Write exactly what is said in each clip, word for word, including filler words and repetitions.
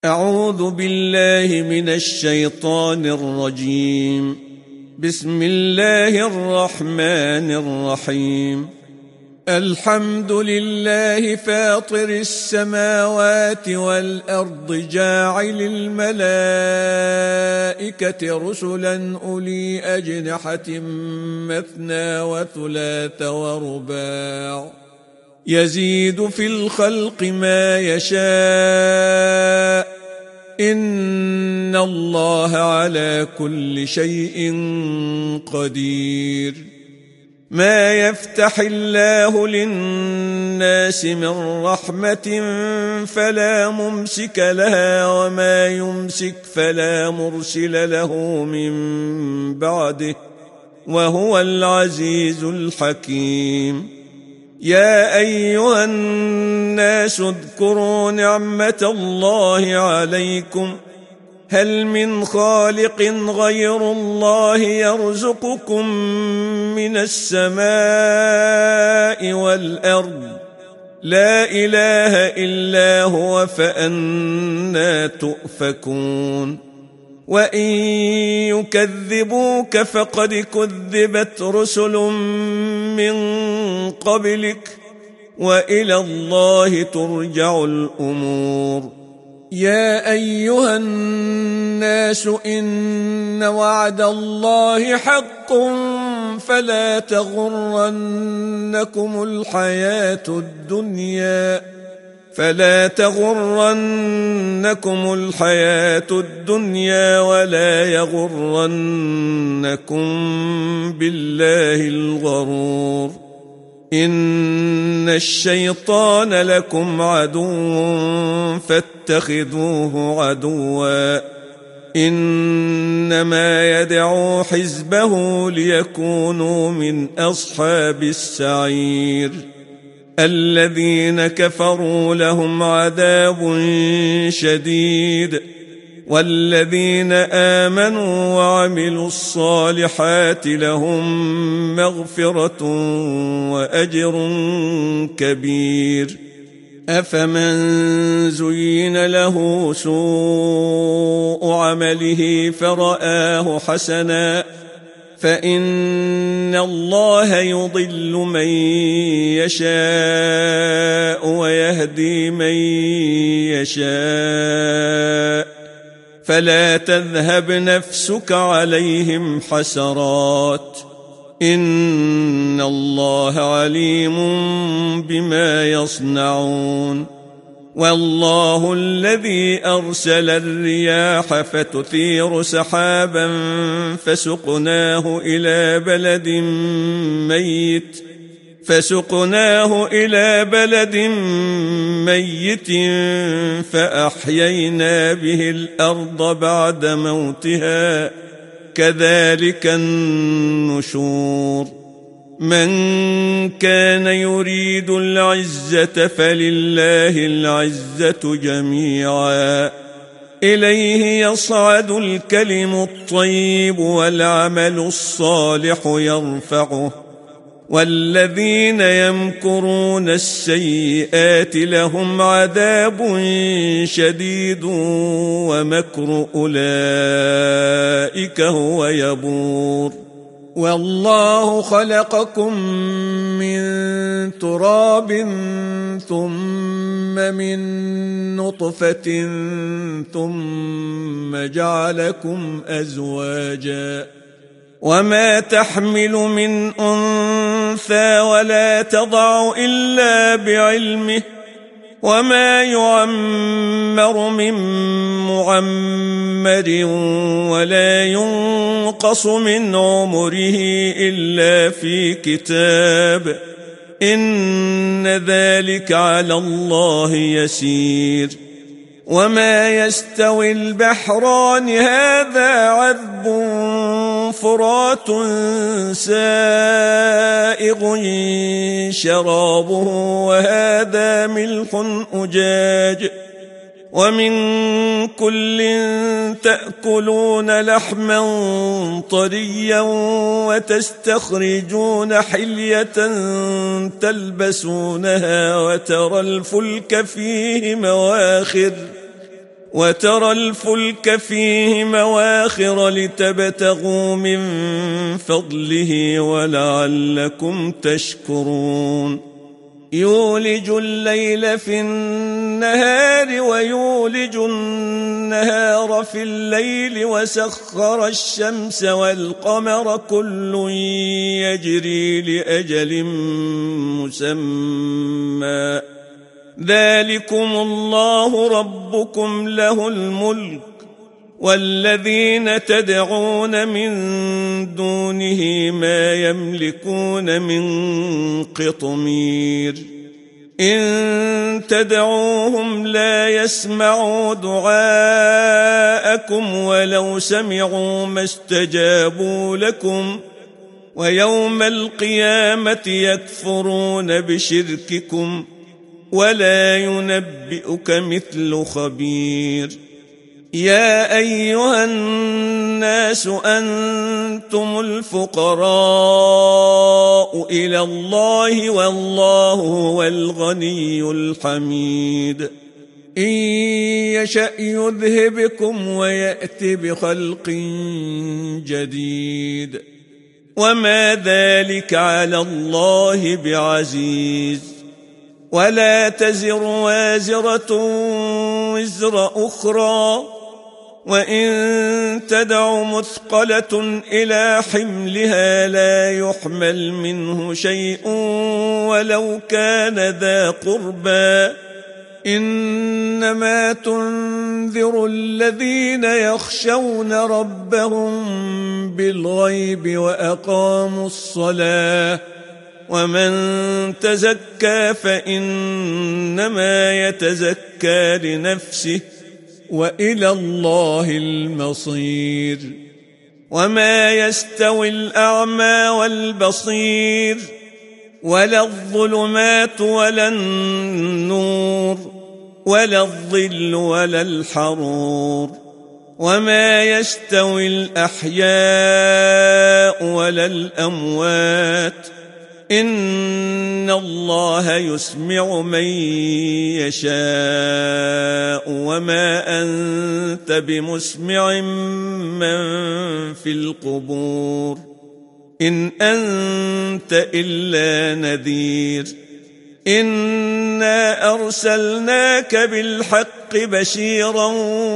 أعوذ بالله من الشيطان الرجيم. بسم الله الرحمن الرحيم. الحمد لله فاطر السماوات والأرض جاعل الملائكة رسلا أولي أجنحة مثنى وثلاث ورباع يزيد في الخلق ما يشاء إن الله على كل شيء قدير. ما يفتح الله للناس من رحمة فلا ممسك لها وما يمسك فلا مرسل له من بعده وهو العزيز الحكيم. يا أيها الناس اذكروا نعمة الله عليكم هل من خالق غير الله يرزقكم من السماء والأرض لا إله إلا هو فأنى تؤفكون. وإن يكذبوك فقد كذبت رسل من قبلك وإلى الله ترجع الأمور. يا أيها الناس إن وعد الله حق فلا تغرنكم الحياة الدنيا فلا تغرنكم الحياة الدنيا ولا يغرنكم بالله الغرور. إن الشيطان لكم عدو فاتخذوه عدوا إنما يدعو حزبه ليكونوا من أصحاب السعير. الذين كفروا لهم عذاب شديد والذين آمنوا وعملوا الصالحات لهم مغفرة وأجر كبير. أفمن زين له سوء عمله فرآه حسنا فإن الله يضل من يشاء ويهدي من يشاء فلا تذهب نفسك عليهم حسرات إن الله عليم بما يصنعون. والله الذي أرسل الرياح فتثير سحابا فسقناه إلى بلد ميت فسقناه إلى بلد ميت فأحيينا به الأرض بعد موتها كذلك النشور. من كان يريد العزة فلله العزة جميعا إليه يصعد الكلم الطيب والعمل الصالح يرفعه والذين يمكرون السيئات لهم عذاب شديد ومكر أولئك هو يبور. والله خلقكم من تراب ثم من نطفة ثم جعلكم أزواجا وما تحمل من أنثى ولا تضع إلا بعلمه وما يعمر من معمر ولا ينقص من عمره إلا في كتاب إن ذلك على الله يسير. وما يستوي البحران هذا عذب فرات سائغ شرابه وهذا ملح أجاج ومن كل تأكلون لحما طريا وتستخرجون حلية تلبسونها وترى الفلك فيه مواخر وترى الفلك فيه مواخر لتبتغوا من فضله ولعلكم تشكرون يولج الليل في النهار ويولج النهار في الليل وسخر الشمس والقمر كل يجري لأجل مسمى ذلكم الله ربكم له الملك والذين تدعون من دونه ما يملكون من قطمير إن تدعوهم لا يسمعوا دعاءكم ولو سمعوا ما استجابوا لكم ويوم القيامة يكفرون بشرككم ولا ينبئك مثل خبير يا أيها الناس أنتم الفقراء إلى الله والله هو الغني الحميد إن يشأ يذهبكم ويأت بخلق جديد وما ذلك على الله بعزيز ولا تزر وازرة وزر أخرى وإن تدع مثقلة إلى حملها لا يحمل منه شيء ولو كان ذا قربى إنما تنذر الذين يخشون ربهم بالغيب وأقاموا الصلاة ومن تزكى فإنما يتزكى لنفسه وإلى الله المصير وما يستوي الأعمى والبصير ولا الظلمات ولا النور ولا الظل ولا الحرور وما يستوي الأحياء ولا الأموات إن الله يسمع من يشاء وما أنت بمسمع من في القبور إن أنت إلا نذير إنا أرسلناك بالحق بشيرا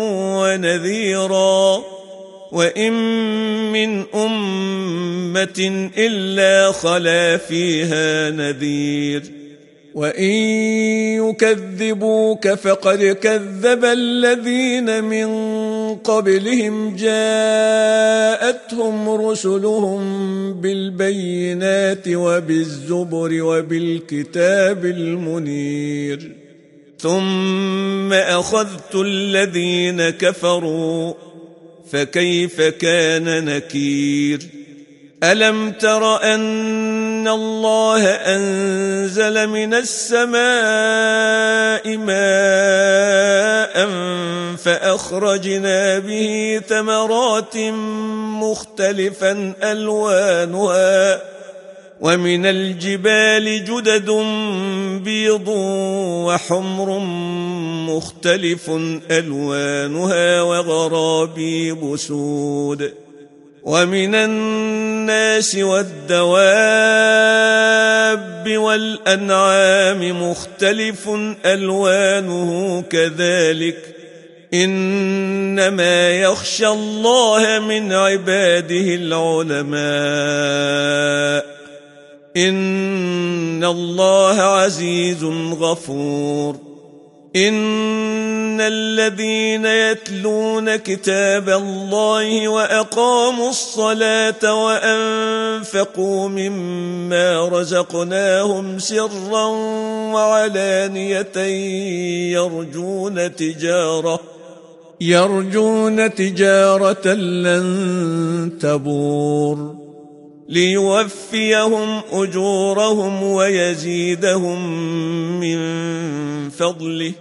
ونذيرا وإن من أمة إلا خلا فيها نذير وإن يكذبوك فقد كذب الذين من قبلهم جاءتهم رسلهم بالبينات وبالزبر وبالكتاب المنير ثم أخذت الذين كفروا فكيف كان نكير ألم تر أن الله أنزل من السماء ماء فأخرجنا به ثمرات مختلفا ألوانها ومن الجبال جدد بيض وحمر مختلف ألوانها وغرابيب سود ومن الناس والدواب والأنعام مختلف ألوانه كذلك إنما يخشى الله من عباده العلماء إن الله عزيز غفور إن الذين يتلون كتاب الله وأقاموا الصلاة وأنفقوا مما رزقناهم سرا وعلانية يرجون تجارة يرجون تجارة لن تبور ليوفيهم أجورهم ويزيدهم من فضله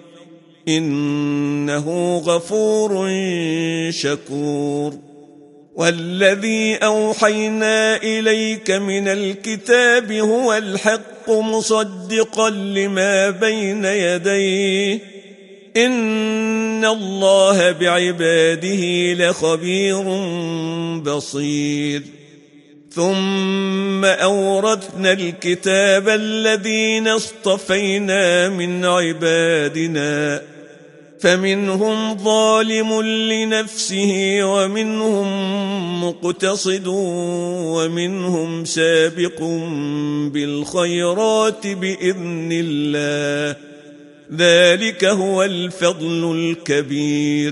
إنه غفور شكور والذي أوحينا إليك من الكتاب هو الحق مصدقا لما بين يديه إن الله بعباده لخبير بصير. ثم أورثنا الكتاب الذين اصطفينا من عبادنا فمنهم ظالم لنفسه ومنهم مقتصد ومنهم سابق بالخيرات بإذن الله، ذلك هو الفضل الكبير.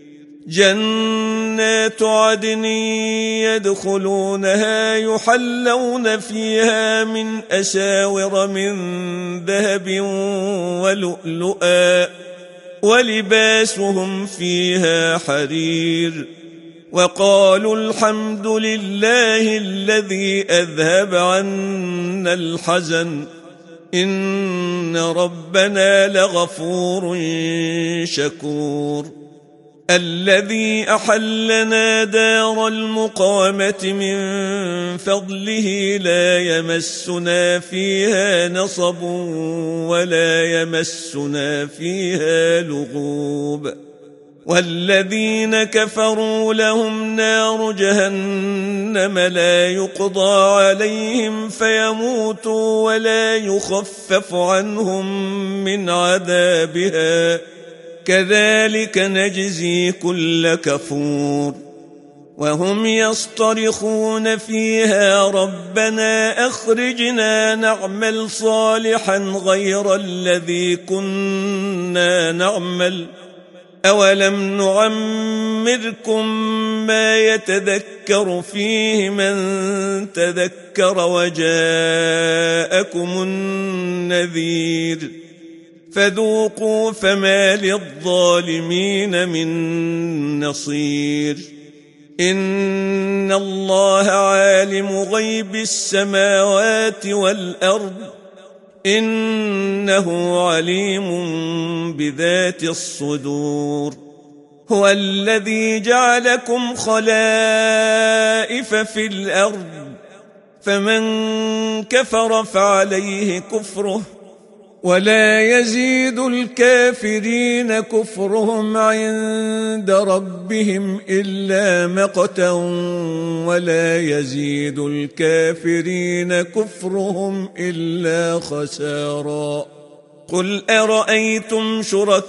جنات عدن يدخلونها يحلون فيها من أساور من ذهب ولؤلؤا ولباسهم فيها حرير. وقالوا الحمد لله الذي أذهب عنا الحزن إن ربنا لغفور شكور. الذي أحلنا دار المقامة من فضله لا يمسنا فيها نصب ولا يمسنا فيها لغوب. والذين كفروا لهم نار جهنم لا يقضى عليهم فيموتوا ولا يخفف عنهم من عذابها كذلك نجزي كل كفور. وهم يصطرخون فيها ربنا أخرجنا نعمل صالحا غير الذي كنا نعمل أولم نعمركم ما يتذكر فيه من تذكر وجاءكم النذير فذوقوا فما للظالمين من نصير. إن الله عالم غيب السماوات والأرض إنه عليم بذات الصدور. هو الذي جعلكم خلائف في الأرض فمن كفر فعليه كفره ولا يزيد الكافرين كفرهم عند ربهم إلا مقتا ولا يزيد الكافرين كفرهم إلا خسارا. قل أرأيتم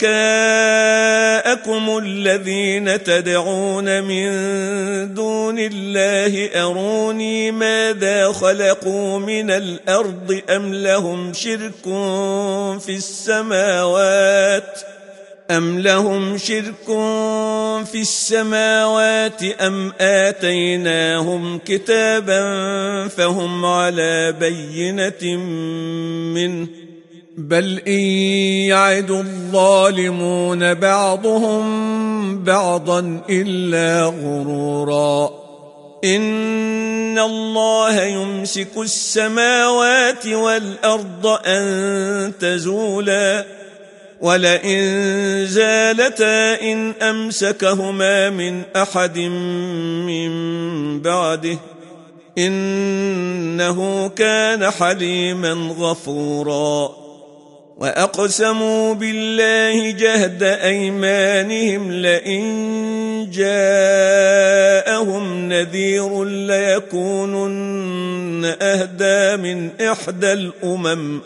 شركاءكم الذين تدعون من دون الله أروني ماذا خلقوا من الأرض أم لهم شرك في السماوات أم لهم شرك في السماوات أم آتيناهم كتابا فهم على بينة منه بل إن يعد الظالمون بعضهم بعضا إلا غرورا. إن الله يمسك السماوات والأرض أن تزولا ولئن زالتا إن أمسكهما من أحد من بعده إنه كان حليما غفورا. وأقسموا بالله جهد أيمانهم لئن جاءهم نذير ليكونن أهدى من إحدى الأمم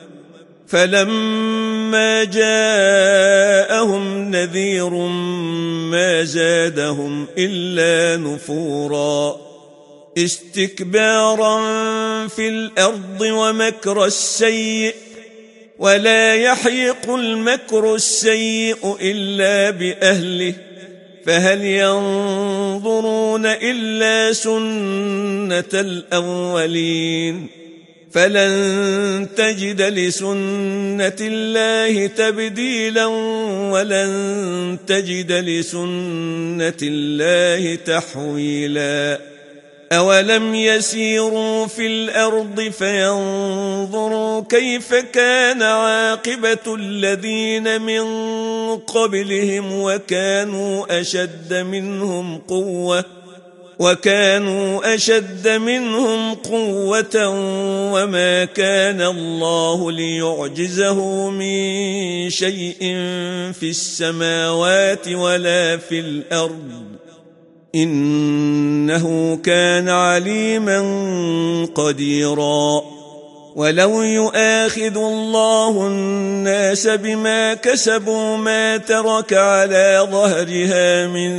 فلما جاءهم نذير ما زادهم إلا نفورا. استكبارا في الأرض ومكر السيء ولا يحيق المكر السيء إلا بأهله فهل ينظرون إلا سنة الأولين فلن تجد لسنة الله تبديلا ولن تجد لسنة الله تحويلا. أولم يسيروا في الأرض فينظروا كيف كان عاقبة الذين من قبلهم وكانوا أشد منهم قوة وكانوا أشد منهم قوة وما كان الله ليعجزه من شيء في السماوات ولا في الأرض إنه كان عليما قديرا. ولو يؤاخذ الله الناس بما كسبوا ما ترك على ظهرها من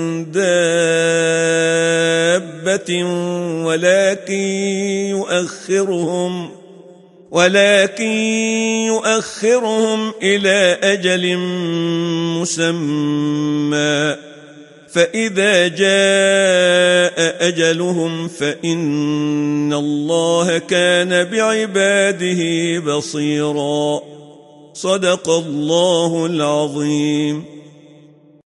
دابة ولكن يؤخرهم ولكن يؤخرهم إلى أجل مسمى فإذا جاء أجلهم فإن الله كان بعباده بصيرا. صدق الله العظيم.